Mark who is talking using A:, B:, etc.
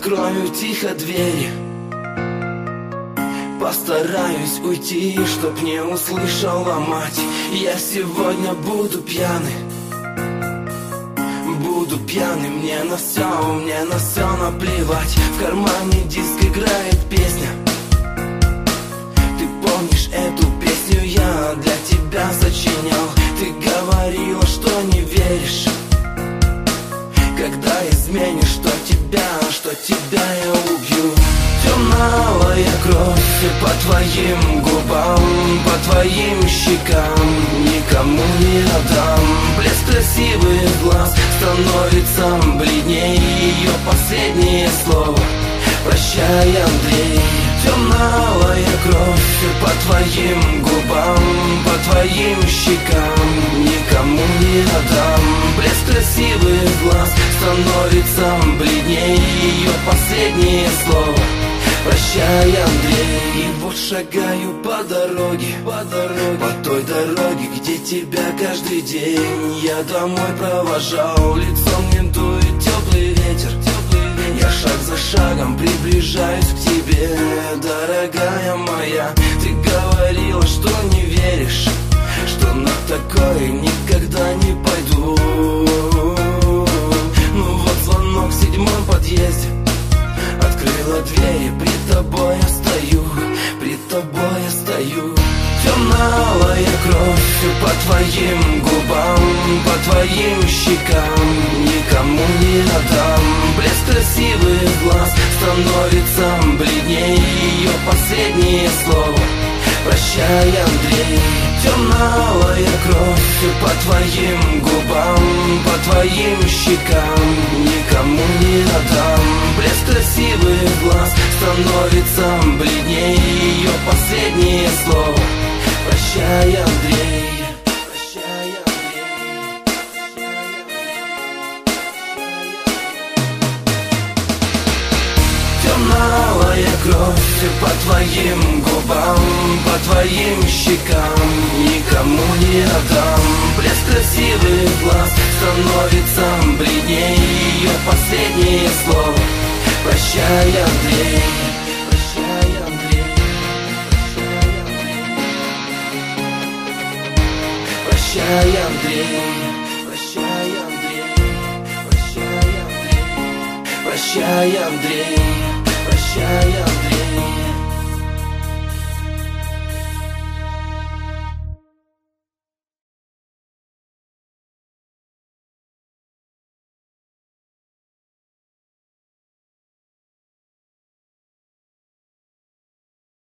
A: закрою тихо двери. Постараюсь уйти, чтоб не услышала мать. Я сегодня буду пьяный. Буду пьяный, мне на все наплевать. В кармане диск играет песня. Ты помнишь эту песню, я для тебя сочинял. Ты говорила, что не веришь, когда изменишь, что тебя я убью. Темная кровь по твоим губам, по твоим щекам никому не отдам. Блеск красивых глаз становится бледнее, ее последнее слово «Прощай, Андрей». Темная кровь по твоим губам, по твоим щекам никому не отдам. Блеск красивых глаз становится бледнее, ее последнее слово «Прощай, Андрей». И вот шагаю по дороге, по той дороге, где тебя каждый день я домой провожал. Лицом мне дует теплый ветер, я шаг за шагом приближаюсь к тебе, дорогая моя. Ты говорила, что не веришь, что на такое никогда не пойду. Ну вот звонок в 7-м подъезде, открыла дверь и при тобой я стою, при тобой я стою. Темная кровь по твоим губам, по твоим щекам никому не отдам. Блеск красивых глаз становится бледнее, ее последнее слово «Прощай, Андрей». Темная кровь по твоим губам, по твоим щекам никому не отдам. Блеск красивых глаз становится бледнее, ее последнее слово «Прощай, Андрей». Прощай, Андрей. Темная кровь по твоим губам, по твоим щекам никому не отдам. Блеск красивых глаз становится бледнее, ее последнее слово «Прощай, Андрей». Прощай, Андрей. Прощай, Андрей. Прощай, Андрей. Прощай, Андрей. Прощай, Андрей. Прощай, Андрей.